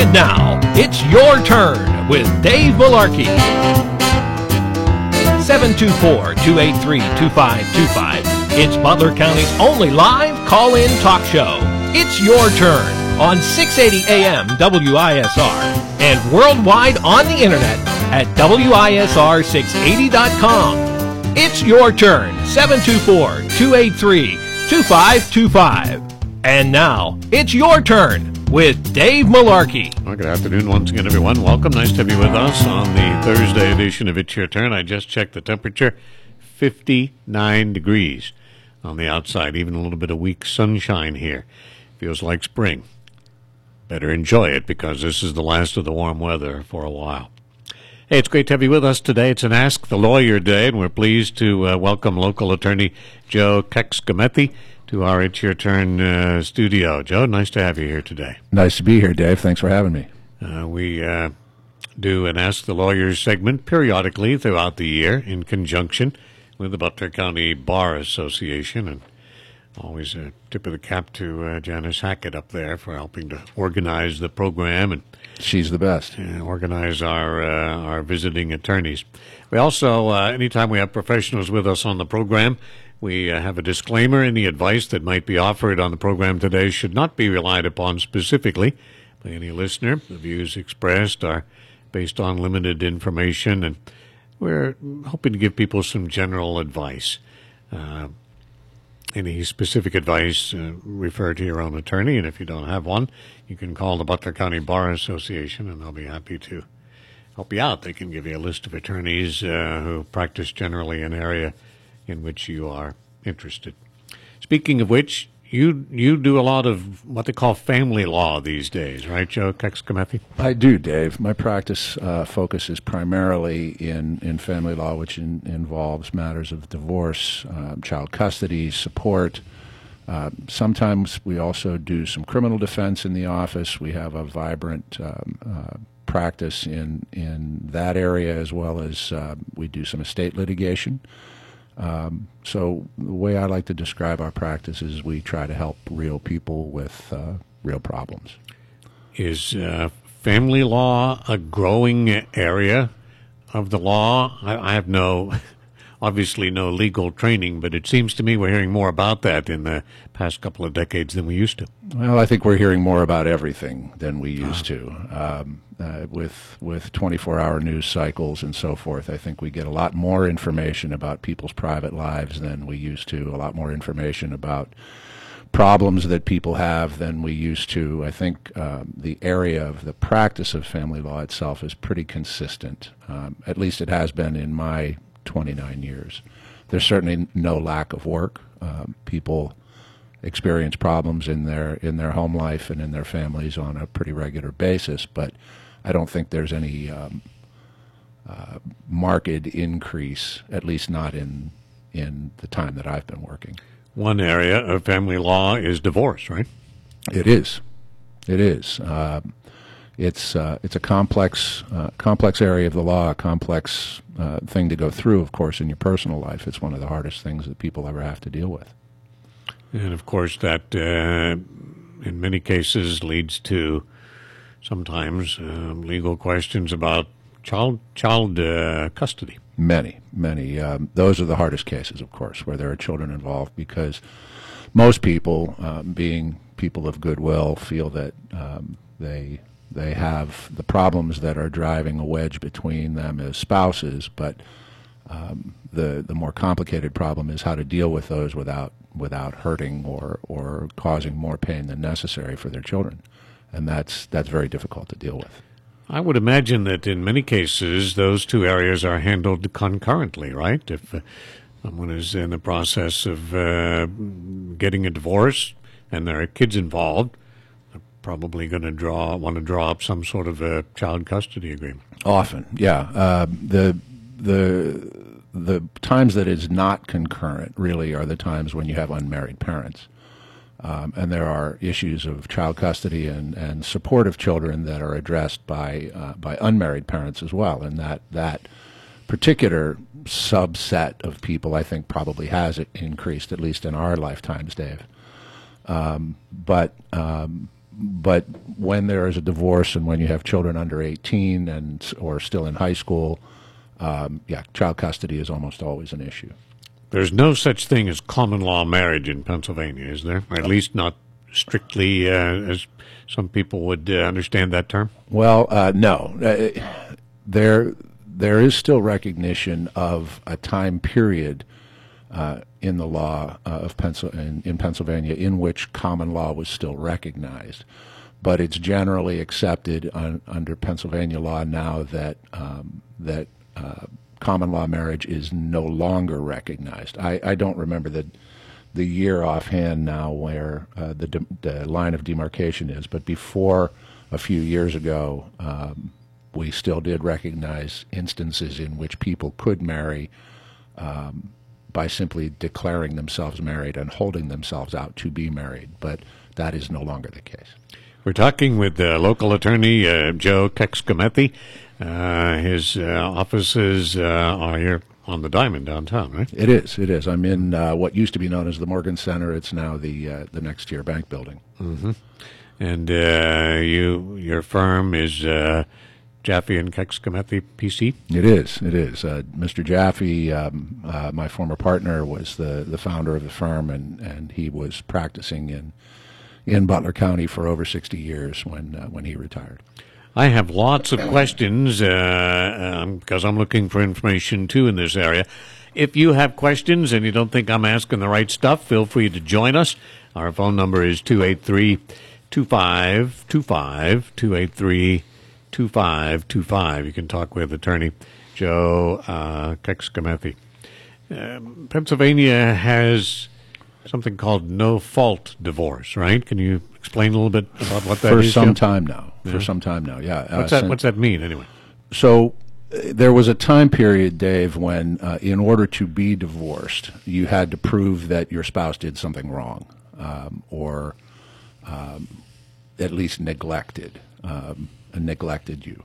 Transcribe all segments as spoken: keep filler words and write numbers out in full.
And now, it's your turn with Dave Malarkey. seven two four, two eight three, two five two five. It's Butler County's only live call-in talk show. It's your turn on six eighty A M W I S R and worldwide on the internet at W I S R six eighty dot com. It's your turn, seven two four, two eight three, two five two five. And now, it's your turn with Dave Malarkey. Well, good afternoon once again, everyone. Welcome. Nice to have you with us on the Thursday edition of It's Your Turn. I just checked the temperature, fifty-nine degrees on the outside, even a little bit of weak sunshine here. Feels like spring. Better enjoy it because this is the last of the warm weather for a while. Hey, it's great to have you with us today. It's an Ask the Lawyer Day, and we're pleased to uh, welcome local attorney Joe Kexcomethi to our It's Your Turn uh, studio. Joe, nice to have you here today. Nice to be here, Dave. Thanks for having me. Uh, we uh, do an Ask the Lawyers segment periodically throughout the year in conjunction with the Butler County Bar Association, and always a tip of the cap to uh, Janice Hackett up there for helping to organize the program and she's the best. Uh, organize our uh, our visiting attorneys. We also, uh, anytime we have professionals with us on the program, we uh, have a disclaimer. Any advice that might be offered on the program today should not be relied upon specifically by any listener. The views expressed are based on limited information, and we're hoping to give people some general advice. Uh, any specific advice, uh, refer to your own attorney, and if you don't have one, you can call the Butler County Bar Association, and they'll be happy to help you out. They can give you a list of attorneys uh, who practice generally an area in which you are interested. Speaking of which, you you do a lot of what they call family law these days, right, Joe Kexcomethi? I do, Dave. My practice uh, focuses primarily in, in family law, which in, involves matters of divorce, uh, child custody, support. Uh, sometimes we also do some criminal defense in the office. We have a vibrant um, uh, practice in, in that area, as well as uh, we do some estate litigation. Um, so the way I like to describe our practice is we try to help real people with uh, real problems. Is uh, family law a growing area of the law? I, I have no, obviously no legal training, but it seems to me we're hearing more about that in the past couple of decades than we used to. Well, I think we're hearing more about everything than we used to. Um, uh, with with twenty-four hour news cycles and so forth, I think we get a lot more information about people's private lives than we used to, a lot more information about problems that people have than we used to. I think um, the area of the practice of family law itself is pretty consistent. Um, at least it has been in my twenty-nine years. There's certainly no lack of work. Um, people experience problems in their in their home life and in their families on a pretty regular basis, but I don't think there's any um, uh, marked increase, at least not in in the time that I've been working. One area of family law is divorce, right? It is. It is. Uh, it's uh, it's a complex uh, complex area of the law, a complex uh, thing to go through, of course, in your personal life. It's one of the hardest things that people ever have to deal with. And, of course, that uh, in many cases leads to sometimes uh, legal questions about child child uh, custody. Many, many. Um, those are the hardest cases, of course, where there are children involved, because most people, um, being people of goodwill, feel that um, they they have the problems that are driving a wedge between them as spouses, but um, the the more complicated problem is how to deal with those without without hurting or or causing more pain than necessary for their children, and that's that's very difficult to deal with. I would imagine that in many cases those two areas are handled concurrently, right? If uh, someone is in the process of uh, getting a divorce and there are kids involved, they're probably going to draw want to draw up some sort of a child custody agreement. Often, yeah. Uh, the the the times that it's not concurrent really are the times when you have unmarried parents. Um, and there are issues of child custody and, and support of children that are addressed by uh, by unmarried parents as well. And that, that particular subset of people, I think, probably has increased, at least in our lifetimes, Dave. Um, but um, but when there is a divorce and when you have children under eighteen and or still in high school, um, yeah, child custody is almost always an issue. There's no such thing as common law marriage in Pennsylvania, is there? Or at least not strictly uh, as some people would uh, understand that term? Well, uh, no. Uh, there, there is still recognition of a time period uh, in the law uh, of Pensil- in, in Pennsylvania in which common law was still recognized. But it's generally accepted on, under Pennsylvania law now that um, that uh, common law marriage is no longer recognized. I, I don't remember the the year offhand now where uh, the, de- the line of demarcation is, but before a few years ago, um, we still did recognize instances in which people could marry um, by simply declaring themselves married and holding themselves out to be married, but that is no longer the case. We're talking with uh, local attorney uh, Joe Kexcomethy. Uh, his uh, offices uh, are here on the Diamond downtown, right? It is. It is. I'm in uh, what used to be known as the Morgan Center. It's now the uh, the next tier bank building. Mm-hmm. And uh, you, your firm is uh, Jaffe and Kexcomethy P C. It is. It is. Uh, Mister Jaffe, um, uh, my former partner, was the, the founder of the firm, and, and he was practicing in in Butler County for over sixty years when uh, when he retired. I have lots of questions uh, um, because I'm looking for information, too, in this area. If you have questions and you don't think I'm asking the right stuff, feel free to join us. Our phone number is two eight three, two five two five, two eight three, two five two five. You can talk with attorney Joe uh, Kexcomethy. Um, Pennsylvania has something called no-fault divorce, right? Can you explain a little bit about what that for is? some Joe? time now. Yeah. For some time now, yeah. What's Uh, that? since- What's that mean, anyway? So uh, there was a time period, Dave, when uh, in order to be divorced, you had to prove that your spouse did something wrong, um, or um, at least neglected um, neglected you.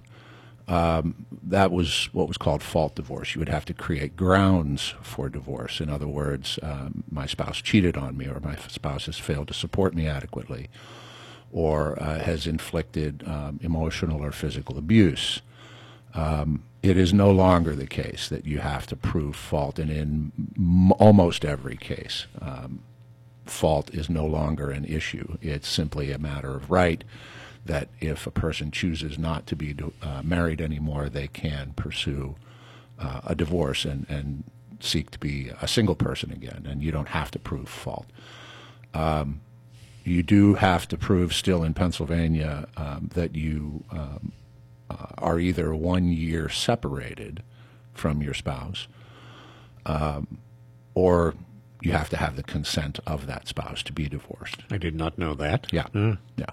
Um, that was what was called fault divorce. You would have to create grounds for divorce. In other words, um, my spouse cheated on me, or my spouse has failed to support me adequately, or uh, has inflicted um, emotional or physical abuse. Um, it is no longer the case that you have to prove fault, and in m- almost every case, um, fault is no longer an issue. It's simply a matter of right, that if a person chooses not to be uh, married anymore, they can pursue uh, a divorce and, and seek to be a single person again, and you don't have to prove fault. Um, you do have to prove still in Pennsylvania um, that you um, uh, are either one year separated from your spouse, um, or you have to have the consent of that spouse to be divorced. I did not know that. Yeah, Uh, yeah.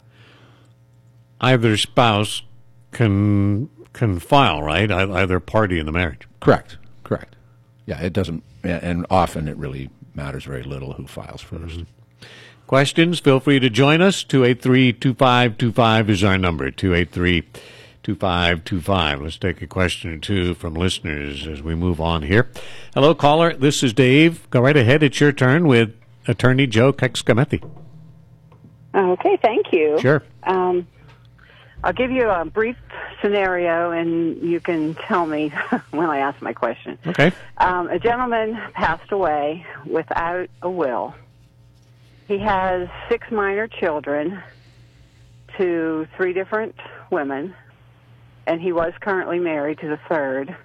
Either spouse can can file, right? Ei- Either party in the marriage. Correct, correct. Yeah, it doesn't, and often it really matters very little who files first. Mm-hmm. Questions? Feel free to join us. two eight three, two five two five is our number, two eight three, two five two five. Let's take a question or two from listeners as we move on here. Hello, caller. This is Dave. Go right ahead. It's your turn with attorney Joe Kexcomethy. Okay, thank you. Sure. Um, I'll give you a brief scenario, and you can tell me when I ask my question. Okay. Um, a gentleman passed away without a will. He has six minor children to three different women, and he was currently married to the third.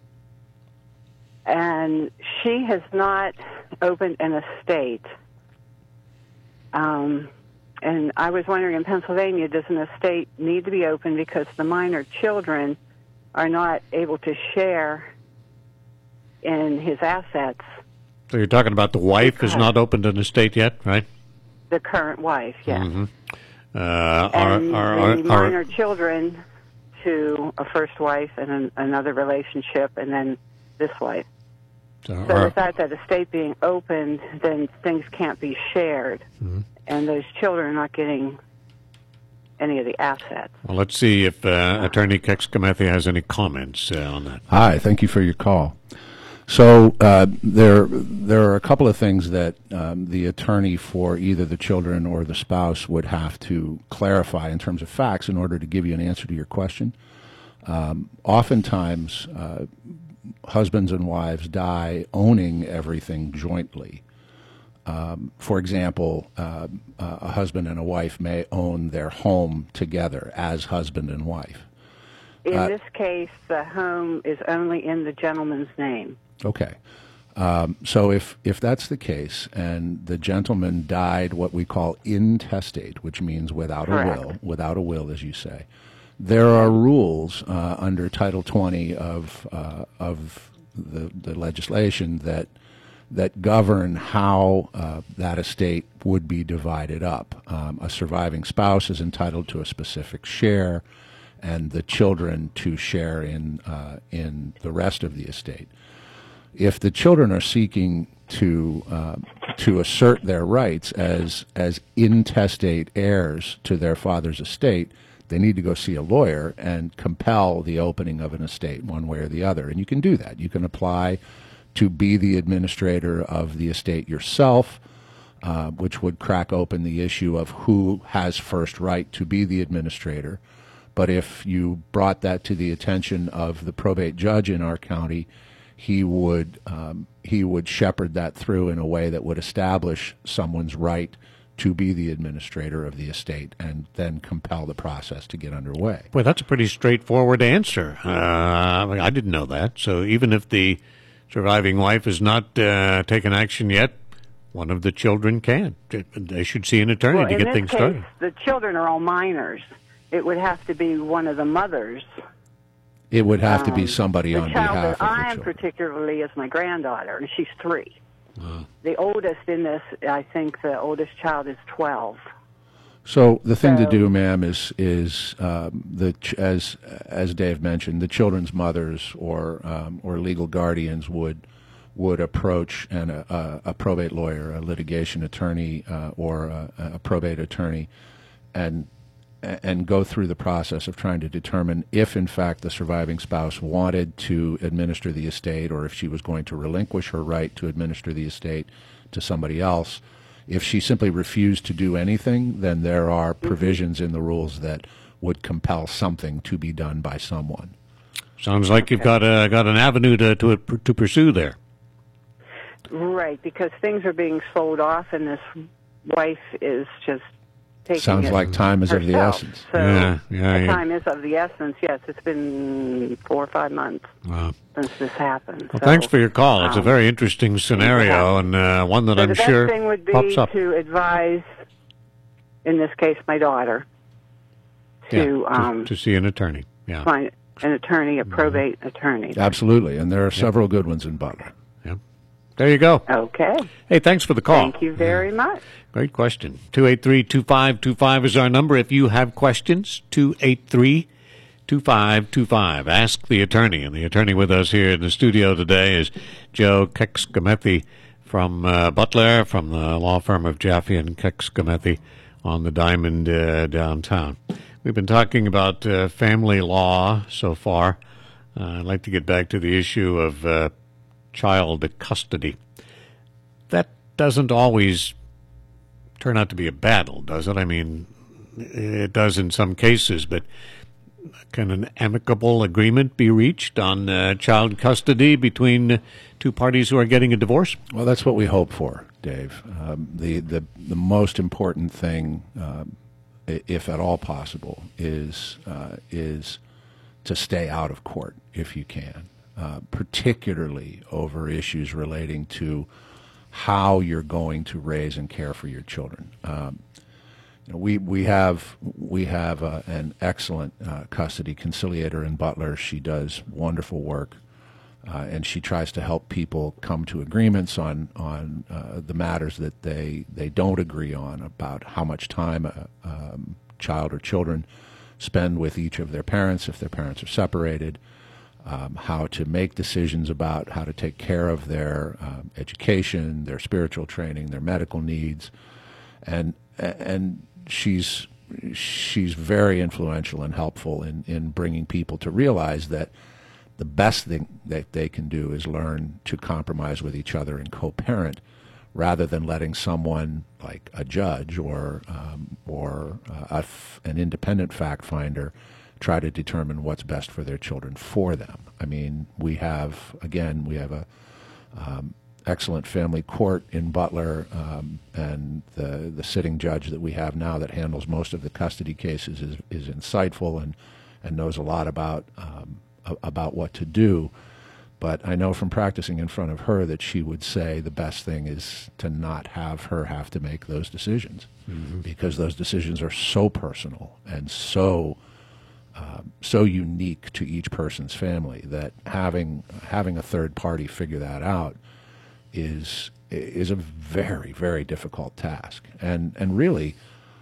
And she has not opened an estate. Um, and I was wondering, in Pennsylvania, does an estate need to be opened because the minor children are not able to share in his assets? So you're talking about the wife has not opened an estate yet, right? The current wife, yes. Mm-hmm. Uh, are, And are, the are, minor are, children to a first wife and an, another relationship, and then this wife. So are, without that estate being opened, then things can't be shared, mm-hmm. and those children are not getting any of the assets. well, let's see if uh, attorney Kexcomethy has any comments uh, on that. Hi, thank you for your call. So uh, there, there are a couple of things that um, the attorney for either the children or the spouse would have to clarify in terms of facts in order to give you an answer to your question. Um, oftentimes, uh, husbands and wives die owning everything jointly. Um, for example, uh, a husband and a wife may own their home together as husband and wife. In Uh, this case, the home is only in the gentleman's name. Okay. Um, so if, if that's the case and the gentleman died what we call intestate, which means without Correct. a will, without a will, as you say, there are rules uh, under Title twenty of uh, of the, the legislation that that govern how uh, that estate would be divided up. Um, a surviving spouse is entitled to a specific share, and the children to share in uh, in the rest of the estate. If the children are seeking to uh, to assert their rights as as intestate heirs to their father's estate, they need to go see a lawyer and compel the opening of an estate one way or the other. And you can do that. You can apply to be the administrator of the estate yourself, uh, which would crack open the issue of who has first right to be the administrator. But if you brought that to the attention of the probate judge in our county, he would um, he would shepherd that through in a way that would establish someone's right to be the administrator of the estate and then compel the process to get underway. Well, that's a pretty straightforward answer. Uh, I didn't know that. So even if the surviving wife has not uh, taken action yet, one of the children can. They should see an attorney Well, to in get this things case, started. the children are all minors. It would have to be one of the mothers. It would have to be Um, somebody the on child behalf that of the I am children. particularly is my granddaughter, and she's three. The oldest in this, I think the oldest child is twelve. So the thing to So- do, ma'am, is is um, the ch- as as Dave mentioned, the children's mothers or um, or legal guardians would would approach an, a, a probate lawyer, a litigation attorney, uh, or a, a probate attorney, and and go through the process of trying to determine if, in fact, the surviving spouse wanted to administer the estate, or if she was going to relinquish her right to administer the estate to somebody else. If she simply refused to do anything, then there are provisions in the rules that would compel something to be done by someone. Sounds like you've got a, got an avenue to, to to pursue there. Right, because things are being sold off, and this wife is just taking Sounds it like time is of the herself. essence. So Yeah, yeah, the yeah. time is of the essence. Yes, it's been four or five months Wow. since this happened. Well, so, thanks for your call. It's a um, very interesting scenario, and uh, one that so I'm the sure best thing would be pops up. to advise, in this case, my daughter, Yeah, to um, to see an attorney. Yeah. find an attorney, a probate attorney. Absolutely, and there are several good ones in Butler. Yeah. There you go. Okay. Hey, thanks for the call. Thank you very much. Great question. two eight three, two five two five is our number. If you have questions, two eight three, two five two five. Ask the attorney. And the attorney with us here in the studio today is Joe Kexkamethi from uh, Butler, from the law firm of Jaffe and Kexkamethi on the Diamond uh, downtown. We've been talking about uh, family law so far. Uh, I'd like to get back to the issue of uh, child custody. That doesn't always turn out to be a battle, does it? I mean, it does in some cases, but can an amicable agreement be reached on uh, child custody between uh, two parties who are getting a divorce? Well, that's what we hope for, Dave. Um, the, the the most important thing, um, i- if at all possible, is uh, is to stay out of court if you can, uh, particularly over issues relating to how you're going to raise and care for your children. Um, you know, we we have we have uh, an excellent uh, custody conciliator in Butler. She does wonderful work. Uh, and she tries to help people come to agreements on on uh, the matters that they they don't agree on about how much time a um, child or children spend with each of their parents if their parents are separated, um, how to make decisions about how to take care of their um, education, their spiritual training, their medical needs, and and she's she's very influential and helpful in in bringing people to realize that the best thing that they can do is learn to compromise with each other and co-parent, rather than letting someone like a judge or um, or uh, a f- an independent fact finder try to determine what's best for their children for them. I mean, we have, again, we have a um, excellent family court in Butler, um, and the the sitting judge that we have now that handles most of the custody cases is, is insightful and, and knows a lot about um, about what to do. But I know from practicing in front of her that she would say the best thing is to not have her have to make those decisions, mm-hmm. because those decisions are so personal and so um, so unique to each person's family that having having a third party figure that out is is a very, very difficult task, and and really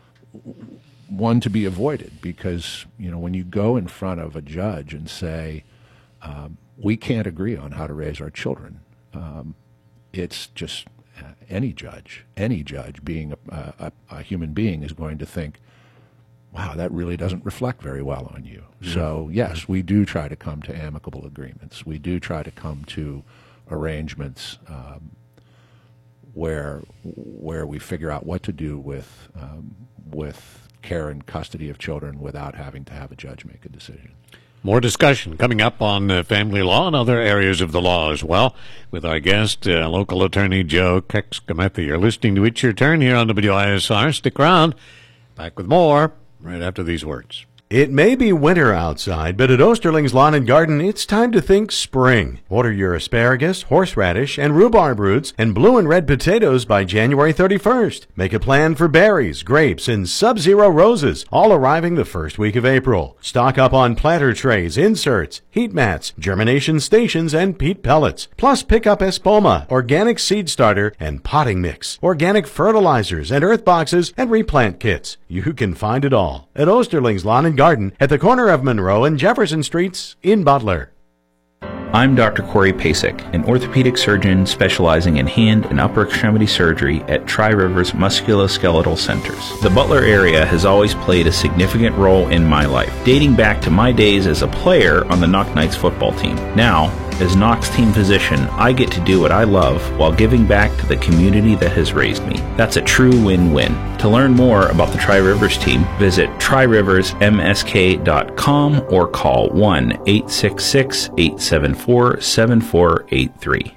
one to be avoided, because you know when you go in front of a judge and say, um, we can't agree on how to raise our children. Um, it's just uh, any judge, any judge being a, a, a human being is going to think, wow, that really doesn't reflect very well on you. Yeah. So, yes, we do try to come to amicable agreements. We do try to come to arrangements um, where where we figure out what to do with um, with care and custody of children without having to have a judge make a decision. More discussion coming up on uh, family law and other areas of the law as well with our guest, uh, local attorney Joe Kecskemethey. You're listening to It's Your Turn here on W I S R. Stick around. Back with more right after these words. It may be winter outside, but at Osterling's Lawn and Garden, it's time to think spring. Order your asparagus, horseradish, and rhubarb roots and blue and red potatoes by January thirty-first. Make a plan for berries, grapes, and sub-zero roses, all arriving the first week of April. Stock up on planter trays, inserts, heat mats, germination stations, and peat pellets. Plus pick up espoma, organic seed starter, and potting mix, organic fertilizers, and earth boxes, and replant kits. You can find it all at Osterling's Lawn and Garden. Garden at the corner of Monroe and Jefferson Streets in Butler. I'm Doctor Corey Pasek, an orthopedic surgeon specializing in hand and upper extremity surgery at Tri-Rivers Musculoskeletal Centers. The Butler area has always played a significant role in my life, dating back to my days as a player on the Knox Knights football team. Now, as Knox team physician, I get to do what I love while giving back to the community that has raised me. That's a true win-win. To learn more about the Tri-Rivers team, visit tri rivers m s k dot com or call one eight six six, eight seven four, seven four eight three.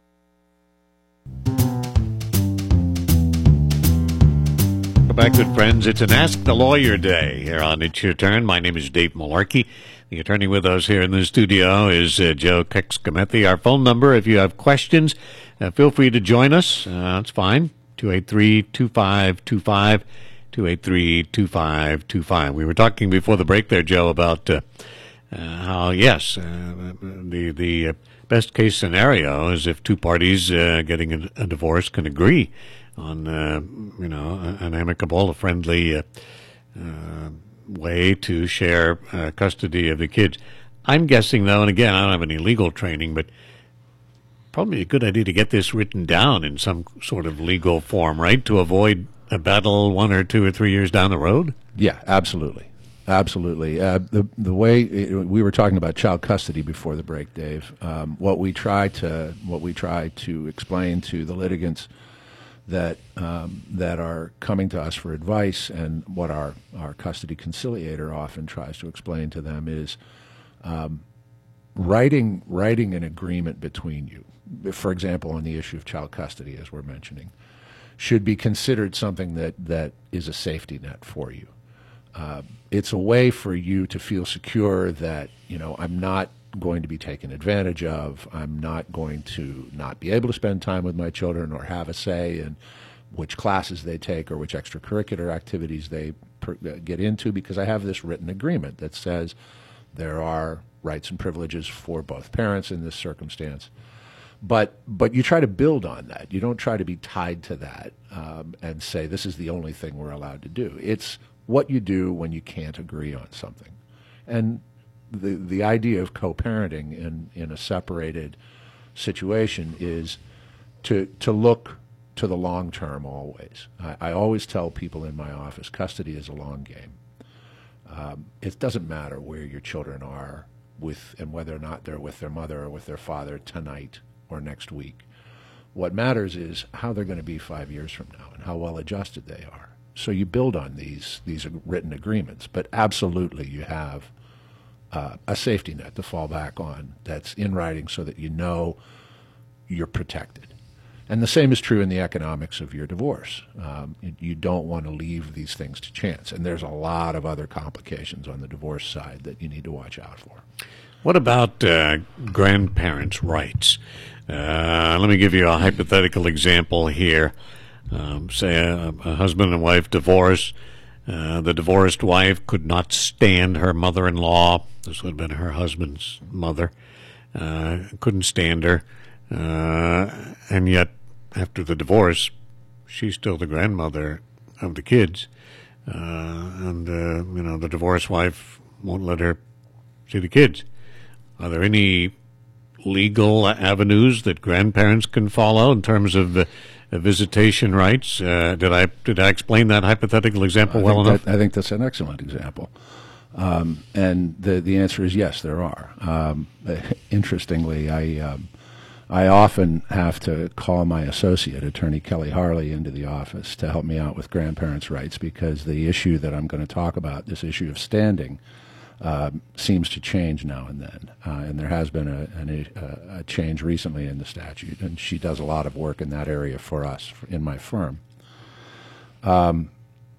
Welcome back, good friends. It's an Ask the Lawyer Day here on It's Your Turn. My name is Dave Malarkey. The attorney with us here in the studio is uh, Joe Kecskemethey. Our phone number, if you have questions, uh, feel free to join us. Uh, that's fine. two eight three, two five two five, two eight three, two five two five. We were talking before the break there, Joe, about uh, uh, how, yes, uh, the the uh, best case scenario is if two parties uh, getting a, a divorce can agree on, uh, you know, an amicable, a friendly uh, uh way to share uh, custody of the kids. I'm guessing, though, and again, I don't have any legal training, but probably a good idea to get this written down in some sort of legal form, right, to avoid a battle one or two or three years down the road? Yeah, absolutely. Absolutely. Uh, the the way it, we were talking about child custody before the break, Dave, um, what we try to what we try to explain to the litigants that um, that are coming to us for advice, and what our, our custody conciliator often tries to explain to them is um, writing writing an agreement between you, for example, on the issue of child custody, as we're mentioning, should be considered something that, that is a safety net for you. Uh, it's a way for you to feel secure that, you know, I'm not going to be taken advantage of. I'm not going to not be able to spend time with my children or have a say in which classes they take or which extracurricular activities they per, uh, get into, because I have this written agreement that says there are rights and privileges for both parents in this circumstance. But but you try to build on that. You don't try to be tied to that um, and say this is the only thing we're allowed to do. It's what you do when you can't agree on something. And the the idea of co-parenting in, in a separated situation is to to look to the long term always. I, I always tell people in my office, custody is a long game. Um, it doesn't matter where your children are with and whether or not they're with their mother or with their father tonight or next week. What matters is how they're going to be five years from now and how well adjusted they are. So you build on these these written agreements, but absolutely you have uh, a safety net to fall back on that's in writing so that you know you're protected. And the same is true in the economics of your divorce. Um, you, you don't want to leave these things to chance. And there's a lot of other complications on the divorce side that you need to watch out for. What about uh, grandparents' rights? Uh, let me give you a hypothetical example here. Um, say a, a husband and wife divorce. Uh, the divorced wife could not stand her mother-in-law. This would have been her husband's mother. Uh, couldn't stand her. Uh, and yet, after the divorce, she's still the grandmother of the kids. Uh, and, uh, you know, the divorced wife won't let her see the kids. Are there any legal avenues that grandparents can follow in terms of uh, visitation rights? Uh, did I did I explain that hypothetical example I well enough? That, I think that's an excellent example. Um, and the the answer is yes, there are. Um, interestingly, I um, I often have to call my associate, Attorney Kelly Harley, into the office to help me out with grandparents' rights because the issue that I'm going to talk about, this issue of standing, uh, seems to change now and then. Uh, and there has been a, an, a, a change recently in the statute, and she does a lot of work in that area for us in my firm. Um,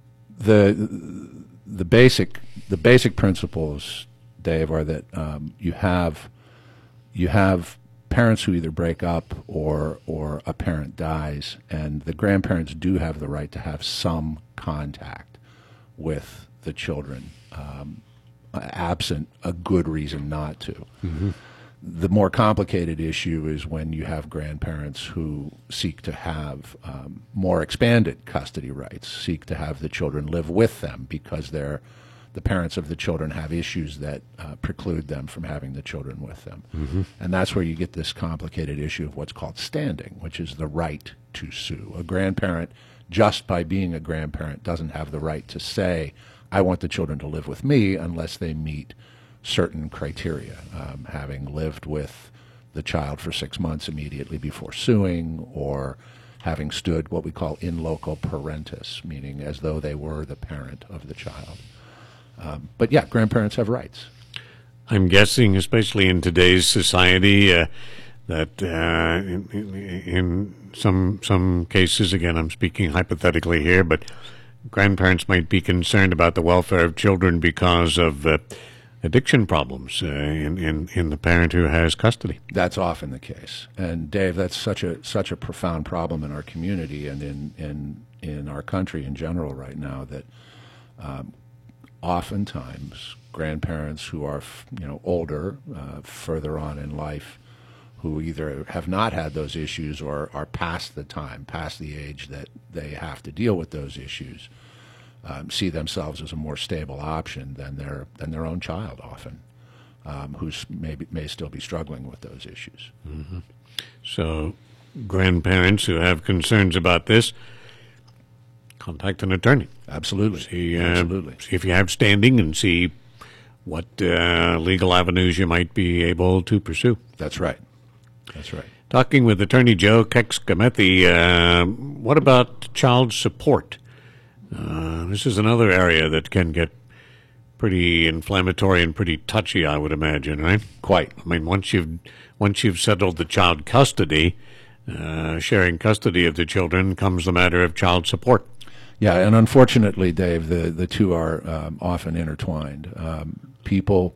the the basic the basic principles, Dave, are that um, you have you have parents who either break up or or a parent dies, and the grandparents do have the right to have some contact with the children, um, absent a good reason not to. Mm-hmm. The more complicated issue is when you have grandparents who seek to have um, more expanded custody rights, seek to have the children live with them because they're the parents of the children have issues that uh, preclude them from having the children with them. Mm-hmm. And that's where you get this complicated issue of what's called standing, which is the right to sue. A grandparent, just by being a grandparent, doesn't have the right to say, I want the children to live with me unless they meet certain criteria, um, having lived with the child for six months immediately before suing, or having stood what we call in loco parentis, meaning as though they were the parent of the child. Um, but yeah, grandparents have rights. I'm guessing, especially in today's society, uh, that uh, in, in some some cases, again, I'm speaking hypothetically here, but grandparents might be concerned about the welfare of children because of uh, addiction problems uh, in, in in the parent who has custody. That's often the case, and Dave, that's such a such a profound problem in our community and in in in our country in general right now that. Um, Oftentimes, grandparents who are, you know, older, uh, further on in life, who either have not had those issues or are past the time, past the age that they have to deal with those issues, um, see themselves as a more stable option than their than their own child, often, um, who's maybe may still be struggling with those issues. Mm-hmm. So, grandparents who have concerns about this, contact an attorney. Absolutely. See, uh, Absolutely. See if you have standing and see what uh, legal avenues you might be able to pursue. That's right. That's right. Talking with Attorney Joe Kexkamethi, uh, what about child support? Uh, this is another area that can get pretty inflammatory and pretty touchy, I would imagine, right? Quite. I mean, once you've once you've settled the child custody, uh, sharing custody of the children, comes the matter of child support. Yeah, and unfortunately, Dave, the, the two are um, often intertwined. Um, people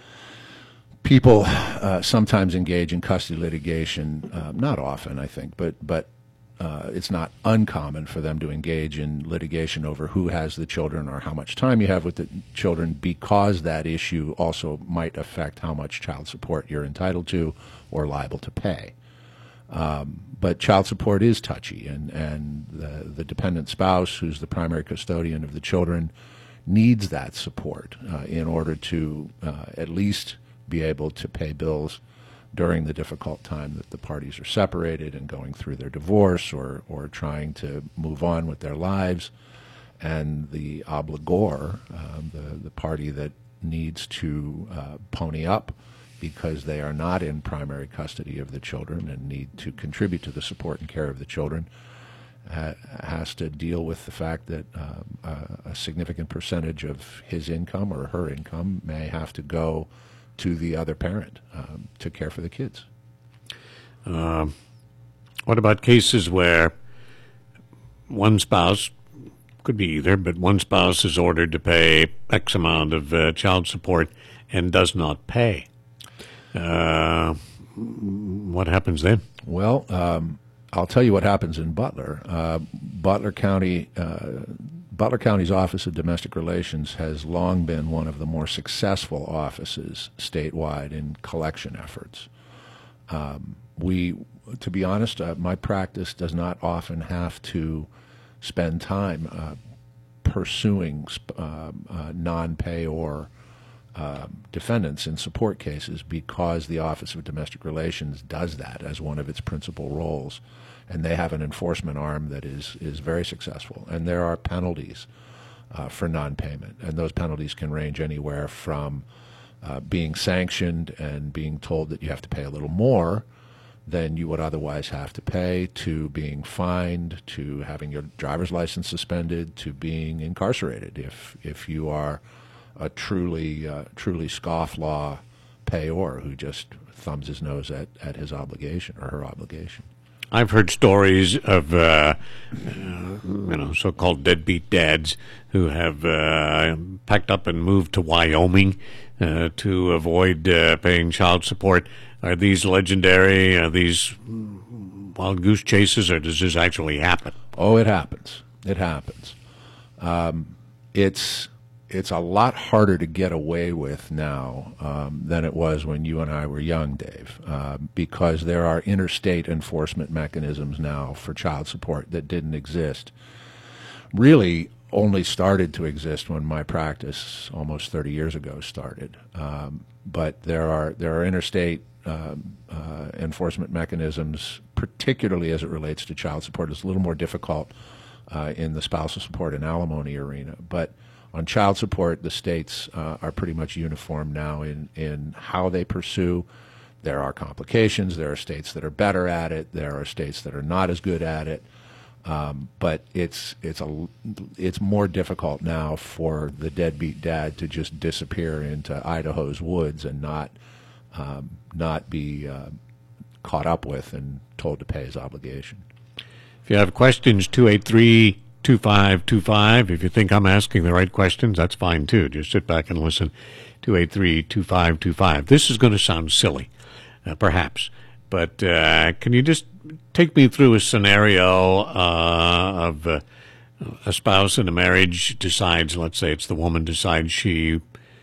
people uh, sometimes engage in custody litigation, uh, not often, I think, but but uh, it's not uncommon for them to engage in litigation over who has the children or how much time you have with the children, because that issue also might affect how much child support you're entitled to or liable to pay. Um, but child support is touchy, and, and the, the dependent spouse, who's the primary custodian of the children, needs that support uh, in order to uh, at least be able to pay bills during the difficult time that the parties are separated and going through their divorce or, or trying to move on with their lives. And the obligor, um, the, the party that needs to uh, pony up because they are not in primary custody of the children and need to contribute to the support and care of the children, uh, has to deal with the fact that um, a, a significant percentage of his income or her income may have to go to the other parent um, to care for the kids. Uh, what about cases where one spouse, could be either, but one spouse is ordered to pay X amount of uh, child support and does not pay? Uh, what happens then? Well, um, I'll tell you what happens in Butler. Uh, Butler County, uh, Butler County's Office of Domestic Relations has long been one of the more successful offices statewide in collection efforts. Um, we, to be honest, uh, my practice does not often have to spend time uh, pursuing uh, uh, non-payor uh, defendants in support cases because the Office of Domestic Relations does that as one of its principal roles, and they have an enforcement arm that is is very successful. And there are penalties uh, for non-payment, and those penalties can range anywhere from uh, being sanctioned and being told that you have to pay a little more than you would otherwise have to pay, to being fined, to having your driver's license suspended, to being incarcerated if if you are a truly uh, truly scofflaw payor who just thumbs his nose at, at his obligation or her obligation. I've heard stories of uh, uh, you know so-called deadbeat dads who have uh, packed up and moved to Wyoming uh, to avoid uh, paying child support. Are these legendary? Are these wild goose chases, or does this actually happen? Oh, it happens. It happens. Um, it's it's a lot harder to get away with now um, than it was when you and I were young, Dave, uh, because there are interstate enforcement mechanisms now for child support that didn't exist. Really only started to exist when my practice almost thirty years ago started. Um, but there are there are interstate Um, uh, enforcement mechanisms, particularly as it relates to child support. It's a little more difficult uh, in the spousal support and alimony arena. But on child support, the states uh, are pretty much uniform now in, in how they pursue. There are complications. There are states that are better at it. There are states that are not as good at it. Um, but it's it's a it's more difficult now for the deadbeat dad to just disappear into Idaho's woods and not Um, not be uh, caught up with and told to pay his obligation. If you have questions, two eight three, two five two five. If you think I'm asking the right questions, that's fine too. Just sit back and listen. two eight three, two five two five. This is going to sound silly, uh, perhaps, but uh, can you just take me through a scenario uh, of uh, a spouse in a marriage decides, let's say it's the woman, decides she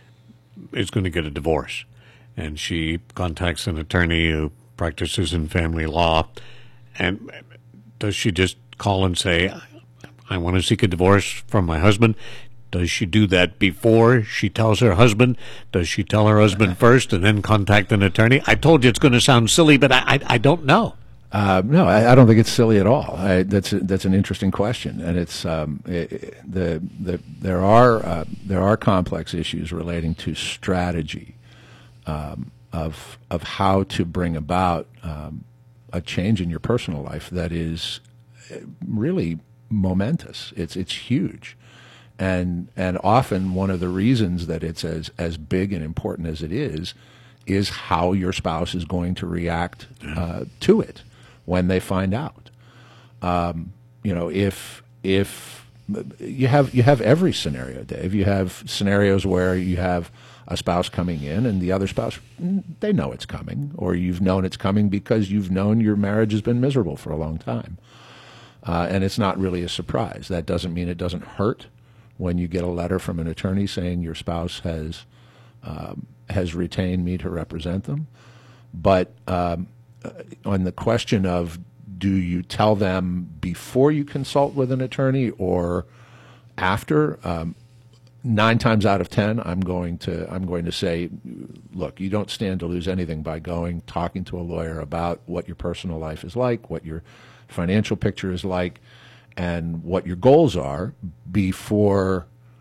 is going to get a divorce, and she contacts an attorney who practices in family law. And does she just call and say, I want to seek a divorce from my husband? Does she do that before she tells her husband? Does she tell her husband first and then contact an attorney? I told you it's going to sound silly, but I, I, I don't know. Uh, no, I, I don't think it's silly at all. I, that's a, that's an interesting question, and it's um, it, the the there are uh, there are complex issues relating to strategy. Um, of of how to bring about um, a change in your personal life that is really momentous. It's it's huge, and and often one of the reasons that it's as as big and important as it is is how your spouse is going to react uh, to it when they find out. Um, you know, if if you have you have every scenario, Dave. You have scenarios where you have a spouse coming in and the other spouse, they know it's coming, or you've known it's coming because you've known your marriage has been miserable for a long time. Uh, and it's not really a surprise. That doesn't mean it doesn't hurt when you get a letter from an attorney saying your spouse has um, has retained me to represent them. But um, on the question of, do you tell them before you consult with an attorney or after? Um, Nine times out of ten, I'm going to I'm going to say, look, you don't stand to lose anything by going talking to a lawyer about what your personal life is like, what your financial picture is like, and what your goals are before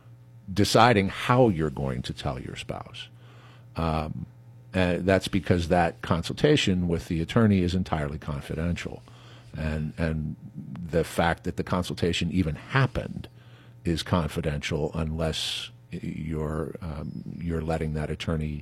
deciding how you're going to tell your spouse. Um, and that's because that consultation with the attorney is entirely confidential. And, and the fact that the consultation even happened is confidential unless you're, um, you're letting that attorney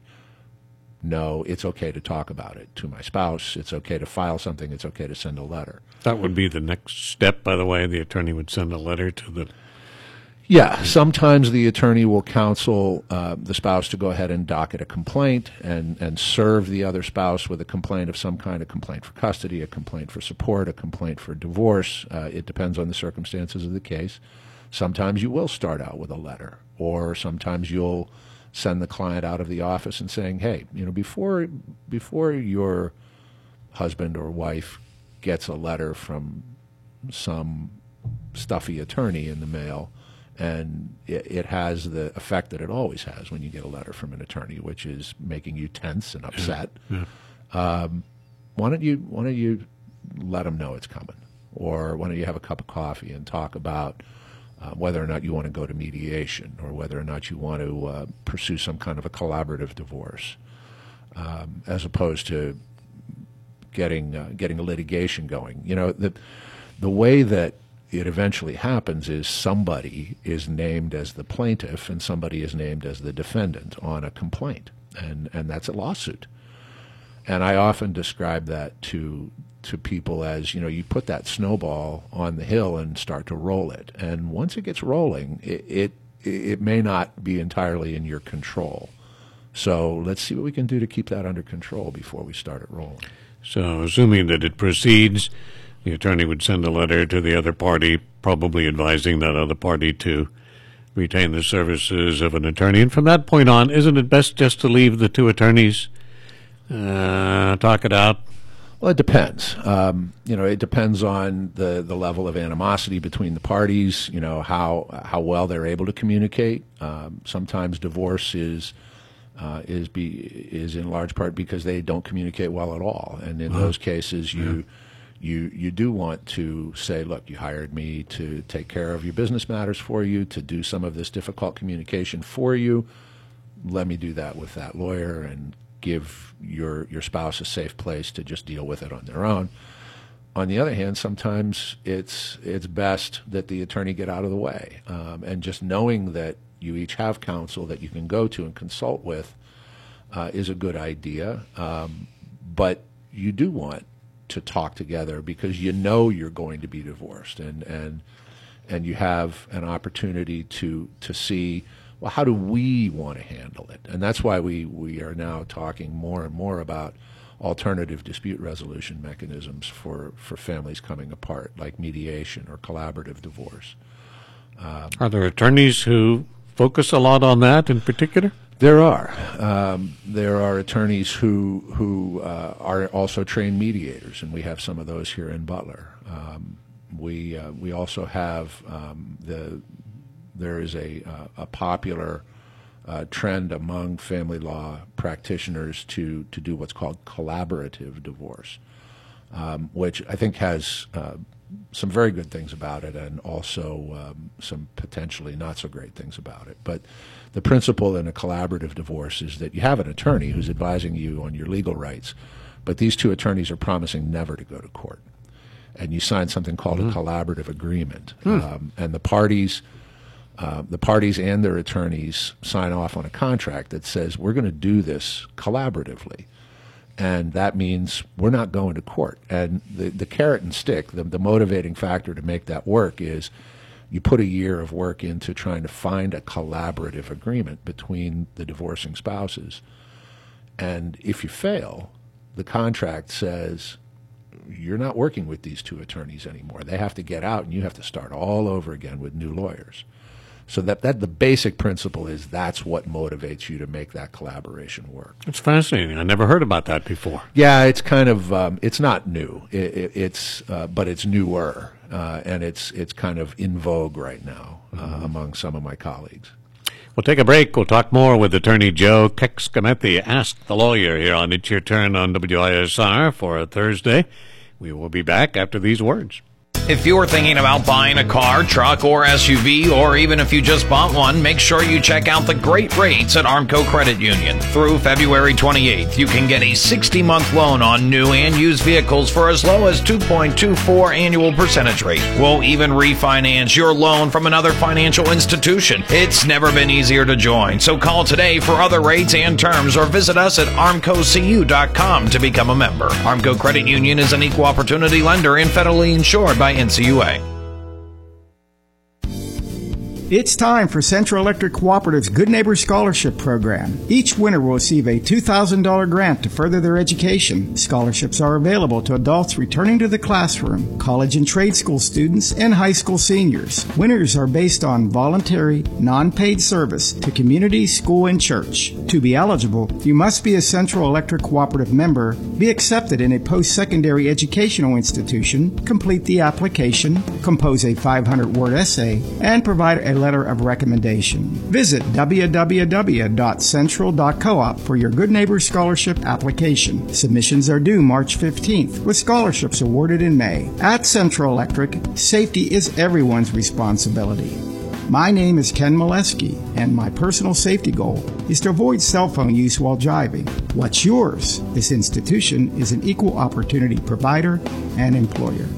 know it's okay to talk about it to my spouse, it's okay to file something, it's okay to send a letter. That would be the next step, by the way. The attorney would send a letter to the... Yeah, sometimes the attorney will counsel uh, the spouse to go ahead and docket a complaint and, and serve the other spouse with a complaint of some kind, a complaint for custody, a complaint for support, a complaint for divorce. Uh, it depends on the circumstances of the case. Sometimes you will start out with a letter, or sometimes you'll send the client out of the office and saying, hey, you know, before before your husband or wife gets a letter from some stuffy attorney in the mail, and it, it has the effect that it always has when you get a letter from an attorney, which is making you tense and upset. Yeah. Yeah. Um, why don't you why don't you let them know it's coming, or why don't you have a cup of coffee and talk about uh, whether or not you want to go to mediation, or whether or not you want to uh, pursue some kind of a collaborative divorce, um, as opposed to getting uh, getting a litigation going. You know, the the way that it eventually happens is somebody is named as the plaintiff and somebody is named as the defendant on a complaint, and, and that's a lawsuit. And I often describe that to to people as, you know, you put that snowball on the hill and start to roll it, and once it gets rolling, it it, it may not be entirely in your control. So let's see what we can do to keep that under control before we start it rolling. So assuming that it proceeds, the attorney would send a letter to the other party, probably advising that other party to retain the services of an attorney. And from that point on, isn't it best just to leave the two attorneys uh, talk it out? Well, it depends. Um, you know, it depends on the, the level of animosity between the parties, you know, how how well they're able to communicate. Um, sometimes divorce is uh, is be is in large part because they don't communicate well at all. And in uh-huh. those cases, you... Yeah. You you do want to say, look, you hired me to take care of your business matters for you, to do some of this difficult communication for you. Let me do that with that lawyer and give your your spouse a safe place to just deal with it on their own. On the other hand, sometimes it's it's best that the attorney get out of the way. Um, and just knowing that you each have counsel that you can go to and consult with uh, is a good idea. Um, but you do want to talk together because you know you're going to be divorced, and and and you have an opportunity to to see, well, how do we want to handle it? And that's why we we are now talking more and more about alternative dispute resolution mechanisms for for families coming apart, like mediation or collaborative divorce. Um, are there attorneys who focus a lot on that in particular? There are. Um, there are attorneys who who uh, are also trained mediators, and we have some of those here in Butler. Um, we uh, we also have um, the there is a uh, a popular uh, trend among family law practitioners to to do what's called collaborative divorce, um, which I think has uh, some very good things about it, and also um, some potentially not so great things about it. But the principle in a collaborative divorce is that you have an attorney who's advising you on your legal rights, but these two attorneys are promising never to go to court. And you sign something called mm. a collaborative agreement. Mm. Um, and the parties, uh, the parties and their attorneys sign off on a contract that says we're going to do this collaboratively. And that means we're not going to court. And the, the carrot and stick, the, the motivating factor to make that work is you put a year of work into trying to find a collaborative agreement between the divorcing spouses. And if you fail, the contract says you're not working with these two attorneys anymore. They have to get out, and you have to start all over again with new lawyers. So that, that the basic principle is that's what motivates you to make that collaboration work. It's fascinating. I never heard about that before. Yeah, it's kind of um, it's not new. It, it, it's uh, but it's newer, uh, and it's it's kind of in vogue right now uh, mm-hmm. among some of my colleagues. We'll take a break. We'll talk more with Attorney Joe Kexkamethi. Ask the Lawyer here on It's Your Turn on W I S R for a Thursday. We will be back after these words. If you're thinking about buying a car, truck, or S U V, or even if you just bought one, make sure you check out the great rates at Armco Credit Union. Through February twenty-eighth, you can get a sixty-month loan on new and used vehicles for as low as two point two four annual percentage rate. We'll even refinance your loan from another financial institution. It's never been easier to join, so call today for other rates and terms or visit us at armco c u dot com to become a member. Armco Credit Union is an equal opportunity lender and federally insured by N C U A. It's time for Central Electric Cooperative's Good Neighbor Scholarship Program. Each winner will receive a two thousand dollars grant to further their education. Scholarships are available to adults returning to the classroom, college and trade school students, and high school seniors. Winners are based on voluntary, non-paid service to community, school, and church. To be eligible, you must be a Central Electric Cooperative member, be accepted in a post-secondary educational institution, complete the application, compose a five hundred word essay, and provide a letter of recommendation. Visit w w w dot central dot coop for your Good Neighbor Scholarship application. Submissions are due March fifteenth, with scholarships awarded in May. At Central Electric, safety is everyone's responsibility. My name is Ken Molesky, and my personal safety goal is to avoid cell phone use while driving. What's yours? This institution is an equal opportunity provider and employer.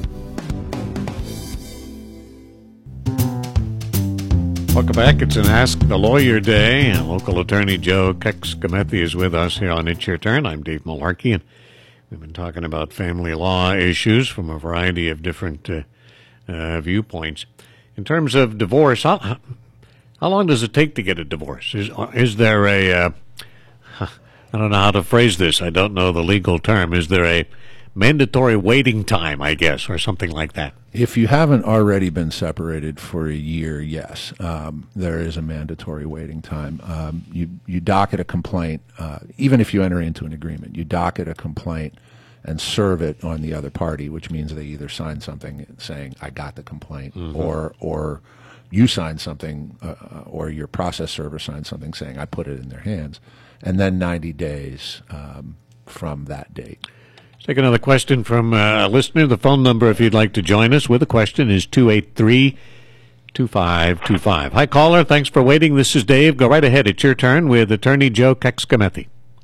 Welcome back. It's an Ask the Lawyer Day. Local attorney Joe Kexkamethi is with us here on It's Your Turn. I'm Dave Malarkey, and we've been talking about family law issues from a variety of different uh, uh, viewpoints. In terms of divorce, how, how long does it take to get a divorce? Is, is there a, uh, I don't know how to phrase this, I don't know the legal term, is there a mandatory waiting time, I guess, or something like that? If you haven't already been separated for a year, yes, um, there is a mandatory waiting time. Um, you, you docket a complaint, uh, even if you enter into an agreement, you docket a complaint and serve it on the other party, which means they either sign something saying, I got the complaint, mm-hmm. or or you sign something, uh, or your process server signs something saying, I put it in their hands, and then ninety days um, from that date. Let's take another question from uh, a listener. The phone number, if you'd like to join us with a question, is two eight three, two five two five. Hi, caller. Thanks for waiting. This is Dave. Go right ahead. It's your turn with attorney Joe Kexkamethi.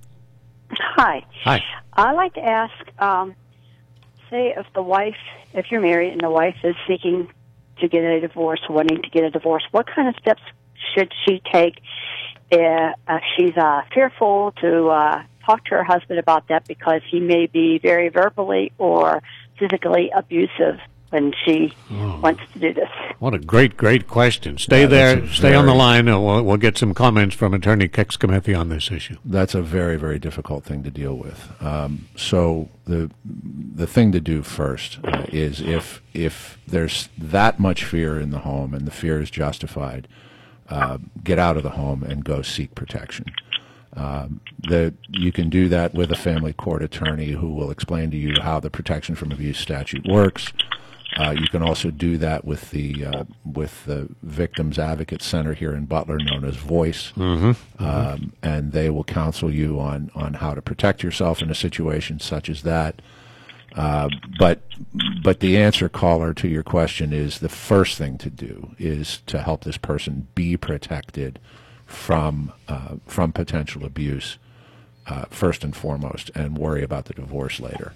Hi. Hi. I'd like to ask, um, say if the wife, if you're married and the wife is seeking to get a divorce, wanting to get a divorce, what kind of steps should she take if uh, she's uh, fearful to uh, talk to her husband about that because he may be very verbally or physically abusive when she oh. wants to do this? What a great, great question. Stay yeah, there. Stay very, on the line. And we'll, we'll get some comments from Attorney Kexkamethi on this issue. That's a very, very difficult thing to deal with. Um, so the the thing to do first uh, is if if there's that much fear in the home and the fear is justified, uh, get out of the home and go seek protection. Um, the, you can do that with a family court attorney who will explain to you how the Protection from Abuse statute works. Uh, you can also do that with the uh, with the Victims Advocate Center here in Butler, known as Voice, mm-hmm. Mm-hmm. Um, and they will counsel you on, on how to protect yourself in a situation such as that. Uh, but but the answer, caller, to your question is the first thing to do is to help this person be protected from uh, from potential abuse uh, first and foremost, and worry about the divorce later.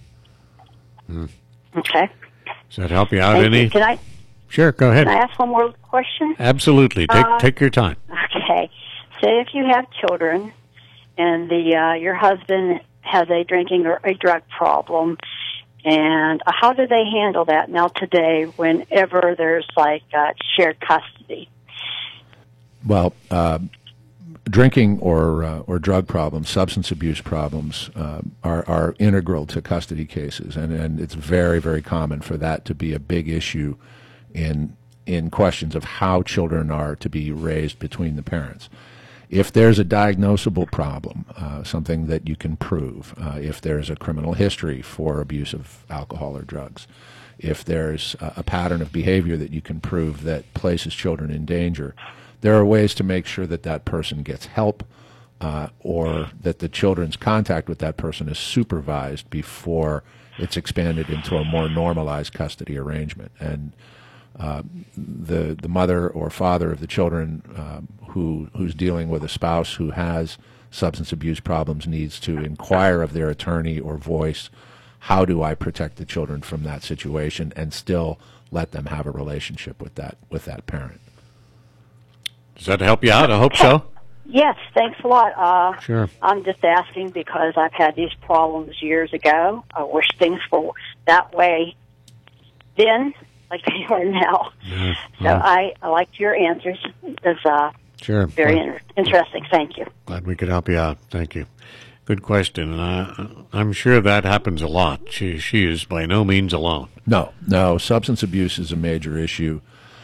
Mm. Okay. Does that help you out Thank any? You. Can I? Sure, go ahead. Can I ask one more question? Absolutely. Take uh, take your time. Okay. Say if you have children, and the uh, your husband has a drinking or a drug problem, and uh, how do they handle that now today? Whenever there's like uh, shared custody. Well, uh, drinking or uh, or drug problems, substance abuse problems, uh, are are integral to custody cases, and, and it's very very common for that to be a big issue in in questions of how children are to be raised between the parents. If there's a diagnosable problem, uh, something that you can prove, uh, if there's a criminal history for abuse of alcohol or drugs, if there's a, a pattern of behavior that you can prove that places children in danger, there are ways to make sure that that person gets help uh, or that the children's contact with that person is supervised before it's expanded into a more normalized custody arrangement. And uh, the the mother or father of the children um, who who's dealing with a spouse who has substance abuse problems needs to inquire of their attorney or voice, how do I protect the children from that situation and still let them have a relationship with that with that parent. Does that help you out? I hope so. Yes, thanks a lot. Uh, Sure. I'm just asking because I've had these problems years ago. I wish things were that way then, like they are now. Yeah, So yeah. I, I liked your answers. It was uh, Sure. very Glad, inter- interesting. Thank you. glad we could help you out. Thank you. Good question, and I, I'm sure that happens a lot. She she is by no means alone. No, no, substance abuse is a major issue.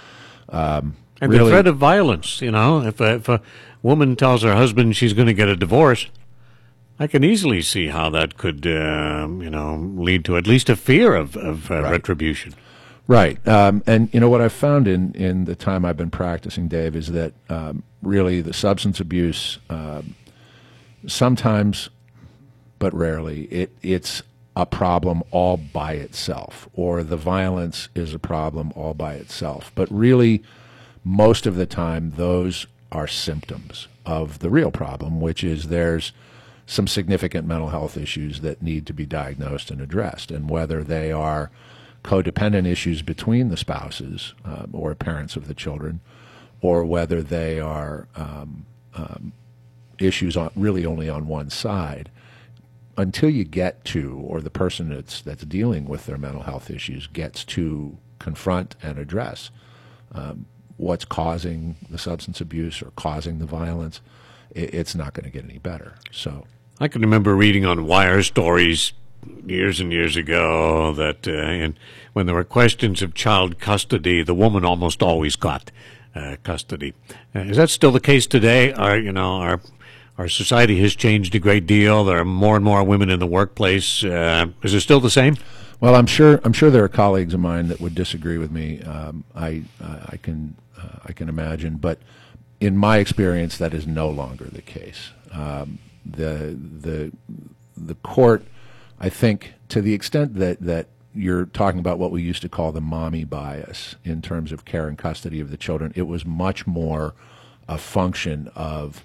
Um, And really, the threat of violence, you know, if a, if a woman tells her husband she's going to get a divorce, I can easily see how that could, uh, you know, lead to at least a fear of, of uh, Right. retribution. Right. Um, and, you know, what I've found in, in the time I've been practicing, Dave, is that um, really the substance abuse, um, sometimes, but rarely, it, it's a problem all by itself, or the violence is a problem all by itself. But really, most of the time, those are symptoms of the real problem, which is there's some significant mental health issues that need to be diagnosed and addressed. And whether they are codependent issues between the spouses um, or parents of the children, or whether they are um, um, issues on, really only on one side, until you get to, or the person that's that's dealing with their mental health issues gets to confront and address um, what's causing the substance abuse or causing the violence, it, it's not going to get any better. So I can remember reading on Wire stories years and years ago that uh, and when there were questions of child custody, the woman almost always got uh, custody. Uh, is that still the case today? Our, you know, our our society has changed a great deal. There are more and more women in the workplace. Uh, is it still the same? Well, I'm sure. I'm sure there are colleagues of mine that would disagree with me. Um, I uh, I can uh, I can imagine, but in my experience, that is no longer the case. Um, the the the court, I think, to the extent that that you're talking about what we used to call the mommy bias in terms of care and custody of the children, it was much more a function of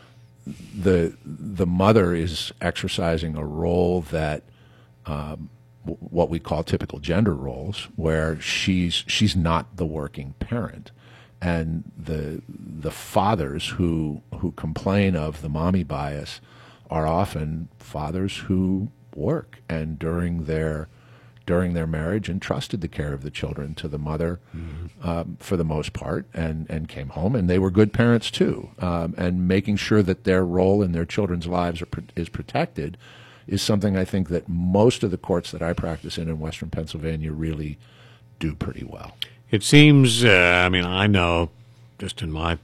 the the mother is exercising a role that. Um, what we call typical gender roles, where she's she's not the working parent, and the the fathers who who complain of the mommy bias are often fathers who work and during their during their marriage entrusted the care of the children to the mother mm-hmm. um, for the most part, and and came home, and they were good parents too, um, and making sure that their role in their children's lives are, is protected is something I think that most of the courts that I practice in in Western Pennsylvania really do pretty well. It seems, uh, I mean, I know just in my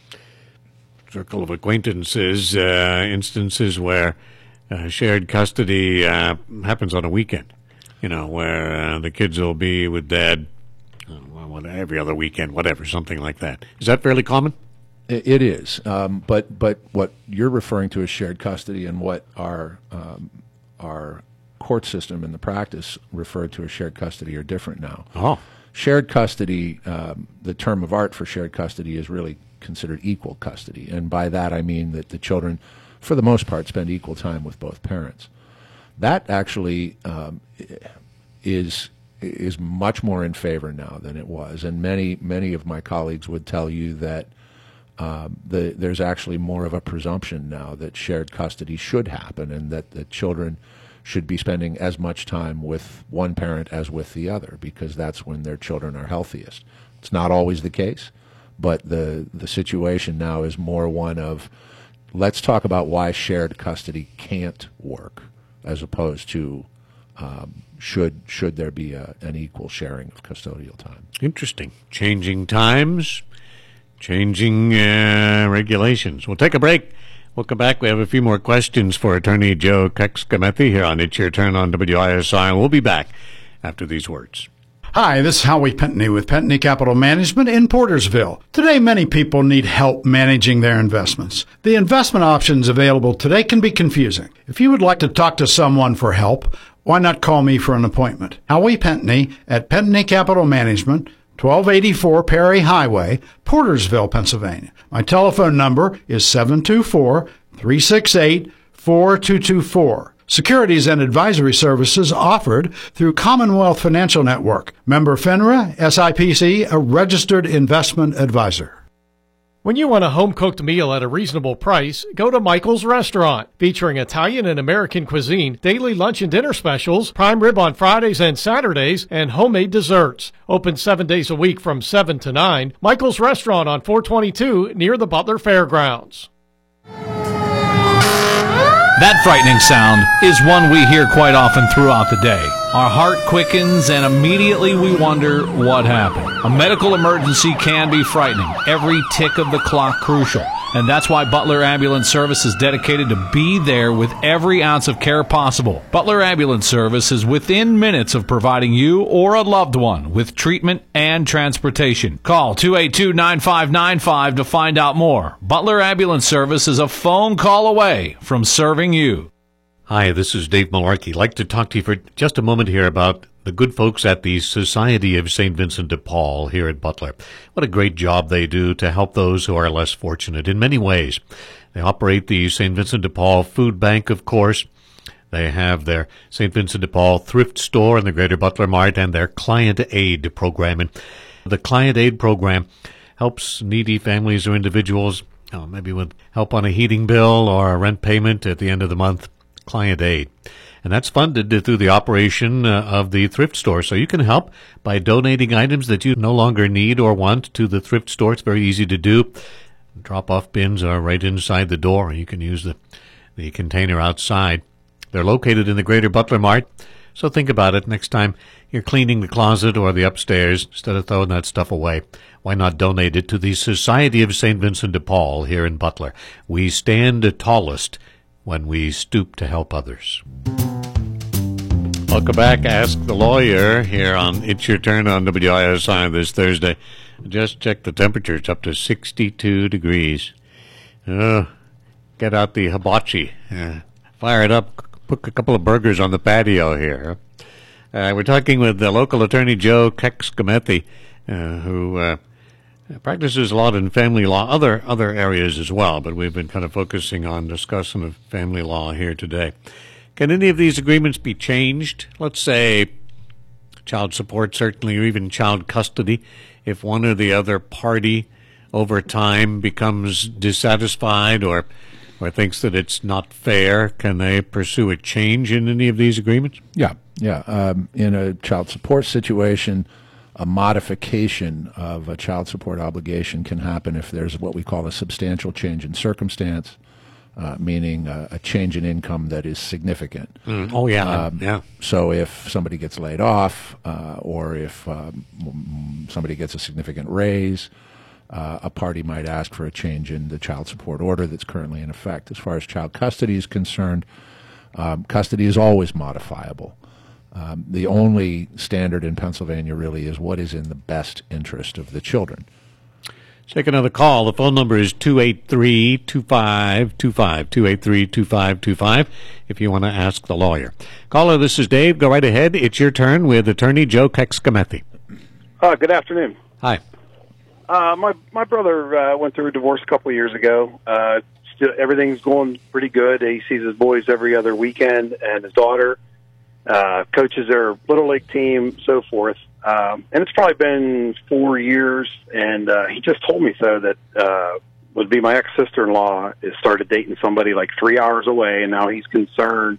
circle of acquaintances, uh, instances where uh, shared custody uh, happens on a weekend, you know, where uh, the kids will be with dad uh, every other weekend, whatever, something like that. Is that fairly common? It is, um, but but what you're referring to as shared custody and what our um, our court system and the practice referred to as shared custody are different now. Oh, shared custody, um, the term of art for shared custody is really considered equal custody, and by that I mean that the children, for the most part, spend equal time with both parents. That actually um, is is much more in favor now than it was, and many many of my colleagues would tell you that. Um, the, there's actually more of a presumption now that shared custody should happen and that the children should be spending as much time with one parent as with the other, because that's when their children are healthiest. It's not always the case, but the, the situation now is more one of let's talk about why shared custody can't work as opposed to um, should should there be a, an equal sharing of custodial time. Interesting. Changing times. Changing uh, regulations. We'll take a break. We'll come back. We have a few more questions for Attorney Joe Kexkamethi here on It's Your Turn on W I S I. We'll be back after these words. Hi, this is Howie Pentney with Pentney Capital Management in Portersville. Today, many people need help managing their investments. The investment options available today can be confusing. If you would like to talk to someone for help, why not call me for an appointment? Howie Pentney at Pentney Capital Management, twelve eighty-four Perry Highway, Portersville, Pennsylvania. My telephone number is seven two four, three six eight, four two two four. Securities and advisory services offered through Commonwealth Financial Network. Member FINRA, S I P C, a registered investment advisor. When you want a home-cooked meal at a reasonable price, go to Michael's Restaurant. Featuring Italian and American cuisine, daily lunch and dinner specials, prime rib on Fridays and Saturdays, and homemade desserts. Open seven days a week from seven to nine. Michael's Restaurant on four twenty-two near the Butler Fairgrounds. That frightening sound is one we hear quite often throughout the day. Our heart quickens and immediately we wonder what happened. A medical emergency can be frightening. Every tick of the clock crucial. And that's why Butler Ambulance Service is dedicated to be there with every ounce of care possible. Butler Ambulance Service is within minutes of providing you or a loved one with treatment and transportation. Call two eight two, nine five nine five to find out more. Butler Ambulance Service is a phone call away from serving you. Hi, this is Dave Malarkey. I'd like to talk to you for just a moment here about the good folks at the Society of Saint Vincent de Paul here at Butler. What a great job they do to help those who are less fortunate in many ways. They operate the Saint Vincent de Paul Food Bank, of course. They have their Saint Vincent de Paul thrift store in the Greater Butler Mart and their Client Aid program. And the Client Aid program helps needy families or individuals, oh, maybe with help on a heating bill or a rent payment at the end of the month. Client Aid. And that's funded through the operation uh, of the thrift store. So you can help by donating items that you no longer need or want to the thrift store. It's very easy to do. Drop-off bins are right inside the door. You can use the, the container outside. They're located in the Greater Butler Mart. So think about it next time you're cleaning the closet or the upstairs. Instead of throwing that stuff away, why not donate it to the Society of Saint Vincent de Paul here in Butler? We stand tallest when we stoop to help others. Welcome back. Ask the Lawyer here on It's Your Turn on W I S I this Thursday. Just check the temperature. It's up to sixty-two degrees. Uh, get out the hibachi. Uh, fire it up. Put a couple of burgers on the patio here. Uh, we're talking with the local attorney Joe Kexkamethi, uh, who uh, practices a lot in family law, other other areas as well, but we've been kind of focusing on discussing of family law here today. Can any of these agreements be changed? Let's say child support, certainly, or even child custody. If one or the other party over time becomes dissatisfied or or thinks that it's not fair, can they pursue a change in any of these agreements? Yeah, yeah. Um, in a child support situation, a modification of a child support obligation can happen if there's what we call a substantial change in circumstance, uh, meaning a, a change in income that is significant. Mm. Oh, yeah. Um, yeah. So if somebody gets laid off uh, or if um, somebody gets a significant raise, uh, a party might ask for a change in the child support order that's currently in effect. As far as child custody is concerned, um, custody is always modifiable. Um, the only standard in Pennsylvania really is what is in the best interest of the children. Take another call. The phone number is two eight three, two five two five, two eight three, two five two five if you want to ask the lawyer. Caller, this is Dave. Go right ahead. It's your turn with attorney Joe Kexkamethi. Uh, good afternoon. Hi. Uh, my my brother uh, went through a divorce a couple of years ago. Uh, still, everything's going pretty good. He sees his boys every other weekend, and his daughter uh, coaches their little league team, so forth. Um, and it's probably been four years, and uh, he just told me so that uh, would be my ex-sister-in-law is started dating somebody like three hours away, and now he's concerned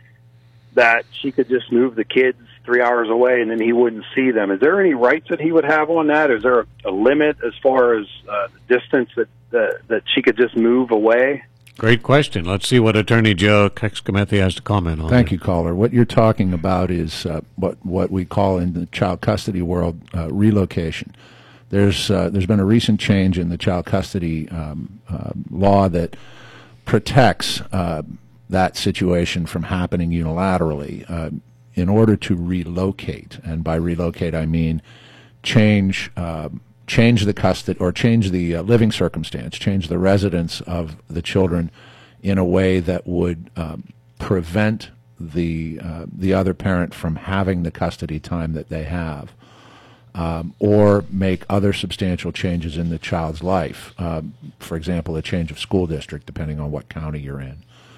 that she could just move the kids three hours away and then he wouldn't see them. Is there any rights that he would have on that? Is there a, a limit as far as uh, the distance that, uh, that she could just move away? Great question. Let's see what Attorney Joe Kexkamethi has to comment on. Thank it. you, caller. What you're talking about is uh, what what we call in the child custody world uh, relocation. There's uh, there's been a recent change in the child custody um, uh, law that protects uh, that situation from happening unilaterally. Uh, in order to relocate, and by relocate I mean change uh, change the custody or change the uh, living circumstance, change the residence of the children in a way that would um, prevent the uh, the other parent from having the custody time that they have, um, or make other substantial changes in the child's life. Um, for example, a change of school district, depending on what county you're in,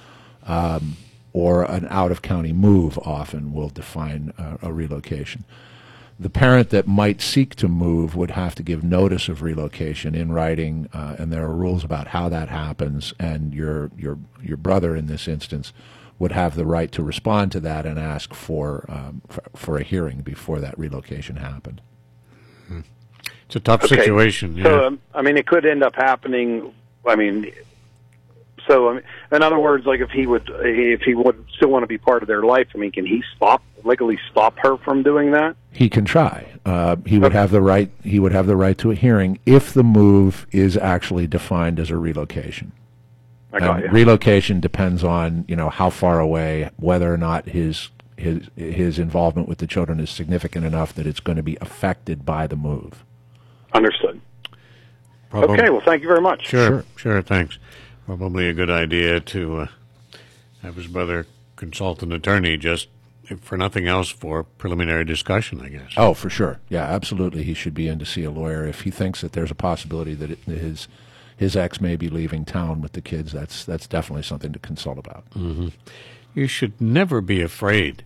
um, or an out-of-county move often will define uh, a relocation. The parent that might seek to move would have to give notice of relocation in writing, uh, and there are rules about how that happens, and your your your brother in this instance would have the right to respond to that and ask for um, for, for a hearing before that relocation happened. Mm-hmm. It's a tough okay. situation. So, yeah. um, I mean, it could end up happening. I mean, so I mean, in other words, like if he would, if he would still want to be part of their life, I mean, can he stop legally stop her from doing that? He can try. Uh, he would okay. have the right. He would have the right to a hearing if the move is actually defined as a relocation. I got you. Relocation depends on, you know, how far away, whether or not his his his involvement with the children is significant enough that it's going to be affected by the move. Understood. Probably. Okay, well, thank you very much. Sure, sure, sure thanks. Probably a good idea to uh, have his brother consult an attorney, just if for nothing else, for preliminary discussion, I guess. Oh, for sure. Yeah, absolutely. He should be in to see a lawyer if he thinks that there's a possibility that it, his his ex may be leaving town with the kids. That's that's definitely something to consult about. Mm-hmm. You should never be afraid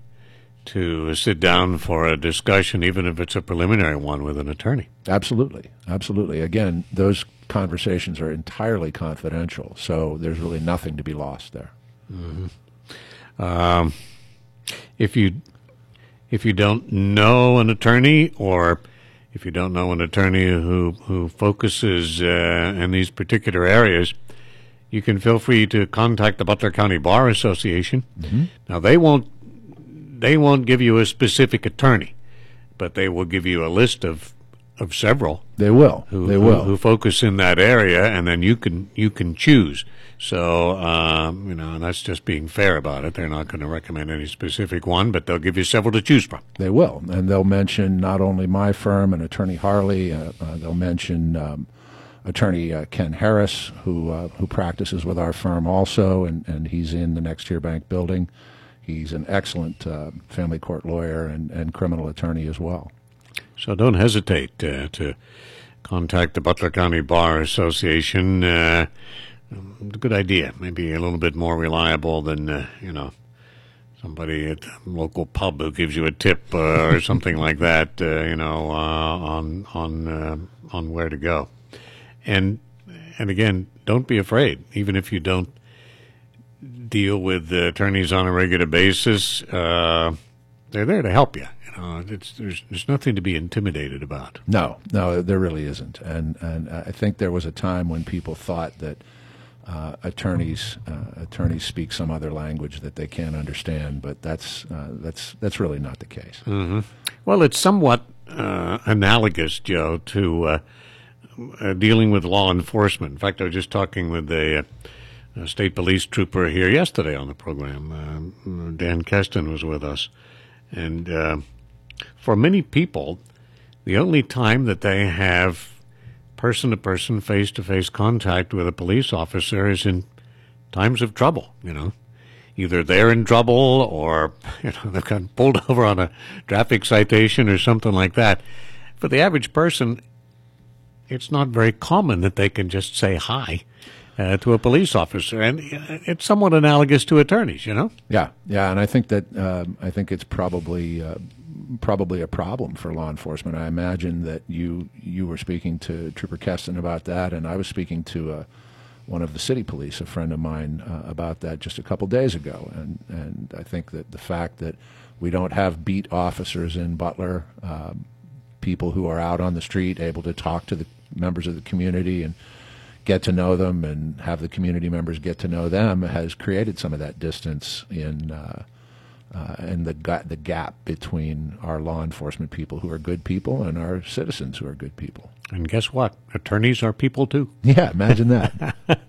to sit down for a discussion, even if it's a preliminary one, with an attorney. Absolutely, absolutely. Again, those conversations are entirely confidential, so there's really nothing to be lost there. Mm-hmm. Um, if you if you don't know an attorney, or if you don't know an attorney who who focuses uh, in these particular areas, you can feel free to contact the Butler County Bar Association. Mm-hmm. Now, they won't they won't give you a specific attorney, but they will give you a list of of several. They will. Who, they who, will. Who focus in that area, and then you can you can choose. So um, you know, and that's just being fair about it. They're not going to recommend any specific one, but they'll give you several to choose from. They will, and they'll mention not only my firm and Attorney Harley. Uh, uh, they'll mention um, Attorney uh, Ken Harris, who uh, who practices with our firm also, and, and he's in the Next Year Bank building. He's an excellent uh, family court lawyer and, and criminal attorney as well. So don't hesitate uh, to contact the Butler County Bar Association. Uh, a good idea. Maybe a little bit more reliable than, uh, you know, somebody at a local pub who gives you a tip uh, or something like that, uh, you know, uh, on on uh, on where to go. And and again, don't be afraid. Even if you don't deal with uh, attorneys on a regular basis, uh, they're there to help you. You know, it's, there's there's nothing to be intimidated about. No, no, there really isn't. And and I think there was a time when people thought that uh, attorneys uh, attorneys speak some other language that they can't understand, but that's uh, that's that's really not the case. Mm-hmm. Well, it's somewhat uh, analogous, Joe, to uh, uh, dealing with law enforcement. In fact, I was just talking with a, a state police trooper here yesterday on the program. Uh, Dan Keston was with us, and uh, for many people, the only time that they have person-to-person, face-to-face contact with a police officer is in times of trouble, you know. Either they're in trouble or, you know, they've gotten pulled over on a traffic citation or something like that. For the average person, it's not very common that they can just say hi uh, to a police officer, and it's somewhat analogous to attorneys, you know. Yeah, yeah, and I think that uh, I think it's probably uh, probably a problem for law enforcement. I imagine that you you were speaking to Trooper Keston about that, and I was speaking to uh, one of the city police, a friend of mine, uh, about that just a couple days ago, and and I think that the fact that we don't have beat officers in Butler, um, people who are out on the street able to talk to the members of the community and get to know them and have the community members get to know them, has created some of that distance in uh, uh, and the ga- the gap between our law enforcement people who are good people and our citizens who are good people. And guess what? Attorneys are people too. Yeah, imagine that.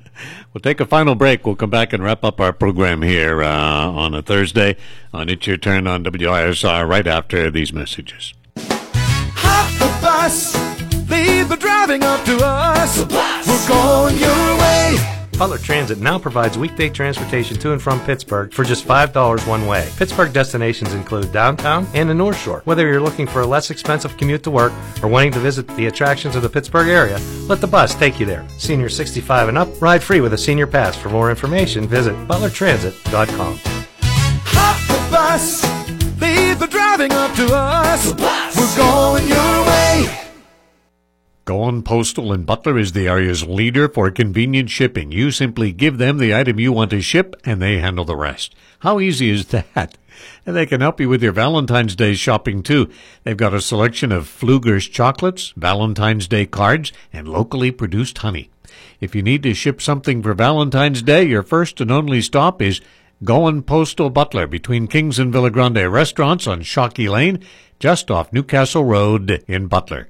We'll take a final break. We'll come back and wrap up our program here uh, on a Thursday on It's Your Turn on W I S R right after these messages. Hop the bus, leave the driving up to us. We're going your way. Butler Transit now provides weekday transportation to and from Pittsburgh for just five dollars one way. Pittsburgh destinations include downtown and the North Shore. Whether you're looking for a less expensive commute to work or wanting to visit the attractions of the Pittsburgh area, let the bus take you there. Seniors sixty-five and up, ride free with a senior pass. For more information, visit butler transit dot com. Hop the bus, leave the driving up to us. We're going your way. Going Postal in Butler is the area's leader for convenient shipping. You simply give them the item you want to ship, and they handle the rest. How easy is that? And they can help you with your Valentine's Day shopping, too. They've got a selection of Pfluger's chocolates, Valentine's Day cards, and locally produced honey. If you need to ship something for Valentine's Day, your first and only stop is Going Postal Butler between Kings and Villa Grande restaurants on Shockey Lane, just off Newcastle Road in Butler.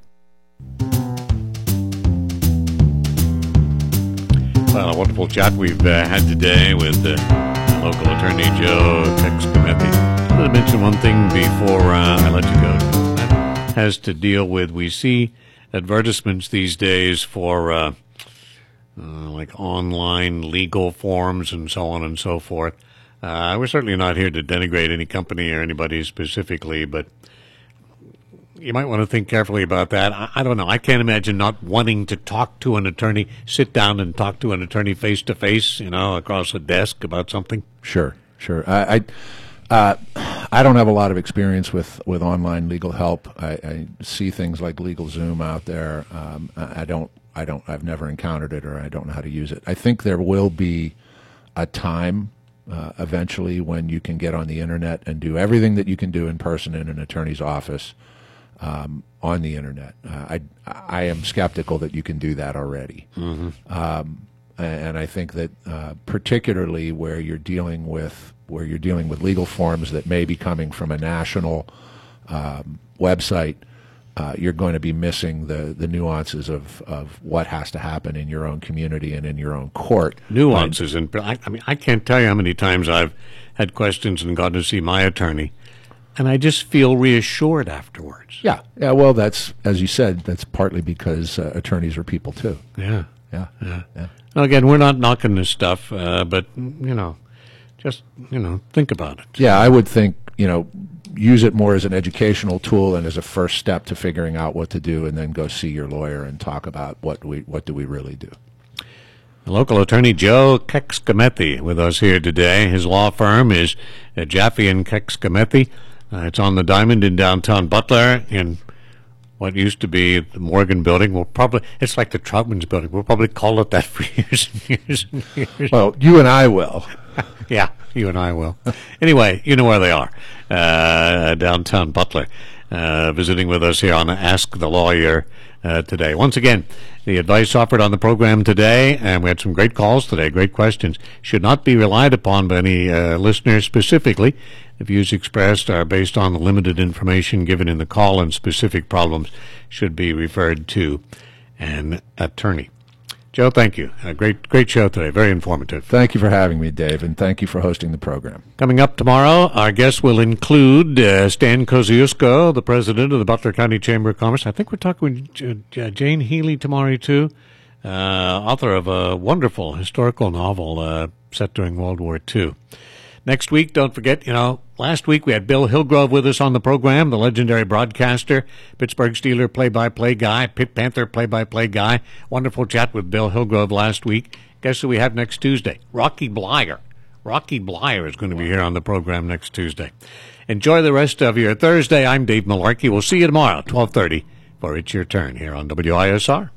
Well, a wonderful chat we've uh, had today with uh, local attorney Joe Teixeira. Let me mention one thing before uh, I let you go. That has to deal with, we see advertisements these days for uh, uh, like online legal forms and so on and so forth. Uh, we're certainly not here to denigrate any company or anybody specifically, but you might want to think carefully about that. I, I don't know. I can't imagine not wanting to talk to an attorney, sit down and talk to an attorney face to face, you know, across a desk about something. Sure, sure. I I, uh, I don't have a lot of experience with, with online legal help. I, I see things like LegalZoom out there. Um, I, I don't. I don't. I've never encountered it, or I don't know how to use it. I think there will be a time uh, eventually when you can get on the internet and do everything that you can do in person in an attorney's office. Um, on the internet, uh, I I am skeptical that you can do that already, mm-hmm. um, and I think that uh, particularly where you're dealing with where you're dealing with legal forms that may be coming from a national um, website, uh, you're going to be missing the the nuances of, of what has to happen in your own community and in your own court. Nuances, and I, I mean, I can't tell you how many times I've had questions and gone to see my attorney. And I just feel reassured afterwards. Yeah, yeah. Well, that's, as you said, that's partly because uh, attorneys are people too. Yeah, yeah, yeah. yeah. Now, again, we're not knocking this stuff, uh, but you know, just you know, think about it. Yeah, I would think you know, use it more as an educational tool and as a first step to figuring out what to do, and then go see your lawyer and talk about what we what do we really do. Local attorney Joe Teixeira with us here today. His law firm is uh, Jaffe and Teixeira. Uh, it's on the Diamond in downtown Butler in what used to be the Morgan Building. We'll probably, it's like the Troutman's Building. We'll probably call it that for years and years and years. Well, you and I will. Yeah, you and I will. Anyway, you know where they are, uh, downtown Butler. Uh, visiting with us here on Ask the Lawyer uh, today. Once again, the advice offered on the program today, and we had some great calls today, great questions, should not be relied upon by any uh, listeners specifically. The views expressed are based on the limited information given in the call, and specific problems should be referred to an attorney. Joe, thank you. A great, great show today. Very informative. Thank you for having me, Dave, and thank you for hosting the program. Coming up tomorrow, our guests will include uh, Stan Kosciuszko, the president of the Butler County Chamber of Commerce. I think we're talking with J- Jane Healy tomorrow, too, uh, author of a wonderful historical novel uh, set during World War Two. Next week, don't forget, you know, last week we had Bill Hillgrove with us on the program, the legendary broadcaster, Pittsburgh Steelers play-by-play guy, Pitt Panther play-by-play guy. Wonderful chat with Bill Hillgrove last week. Guess who we have next Tuesday? Rocky Blyer. Rocky Blyer is going to be here on the program next Tuesday. Enjoy the rest of your Thursday. I'm Dave Malarkey. We'll see you tomorrow, twelve thirty, for It's Your Turn here on W I S R.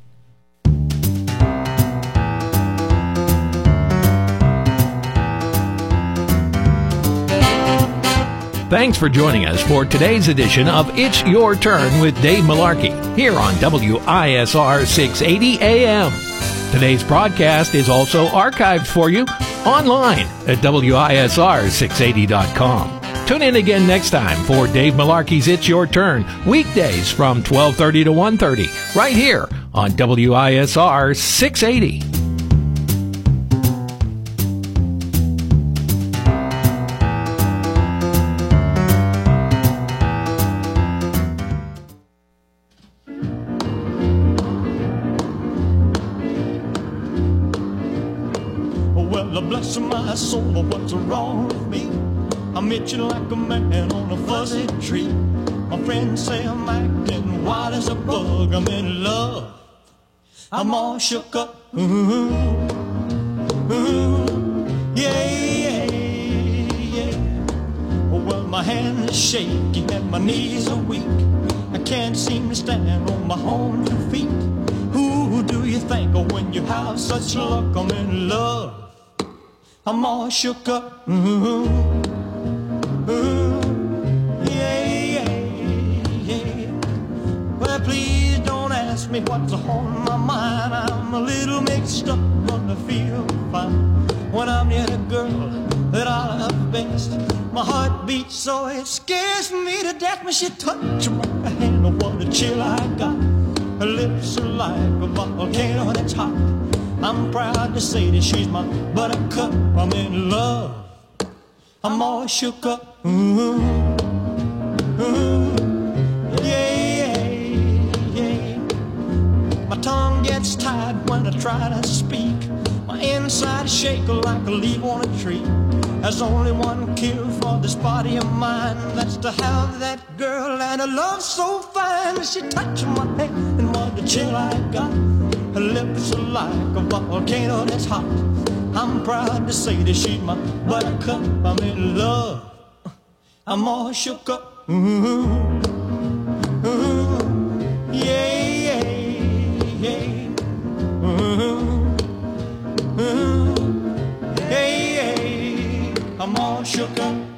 Thanks for joining us for today's edition of It's Your Turn with Dave Malarkey here on W I S R six eighty A M. Today's broadcast is also archived for you online at W I S R six eighty dot com. Tune in again next time for Dave Malarkey's It's Your Turn, weekdays from twelve thirty to one thirty, right here on W I S R six eighty. Well, bless my soul, what's wrong with me? I'm itching like a man on a fuzzy tree. My friends say I'm acting wild as a bug. I'm in love. I'm all shook up. Ooh, ooh, yeah, yeah, yeah. Well, my hands are shaky and my knees are weak. I can't seem to stand on my own two feet. Who do you think of when you have such luck? I'm in love. I'm all shook up. Ooh, ooh, yeah, yeah, yeah. Well, please don't ask me what's on my mind. I'm a little mixed up, but I feel fine when I'm near the girl that I love best. My heart beats so it scares me to death when she touches my hand. Oh, what a chill I got. Her lips are like a volcano that's hot. I'm proud to say that she's my buttercup. I'm in love. I'm all shook up. Ooh, ooh, yeah, yeah. My tongue gets tied when I try to speak. My inside shake like a leaf on a tree. There's only one cure for this body of mine. That's to have that girl and a love so fine. She touched my hand and what a chill I got. Her lips are like a volcano that's hot. I'm proud to say that she's my buttercup. I'm in love. I'm all shook up. Ooh, ooh, yeah, yeah, yeah. Ooh, ooh, yeah, yeah. I'm all shook up.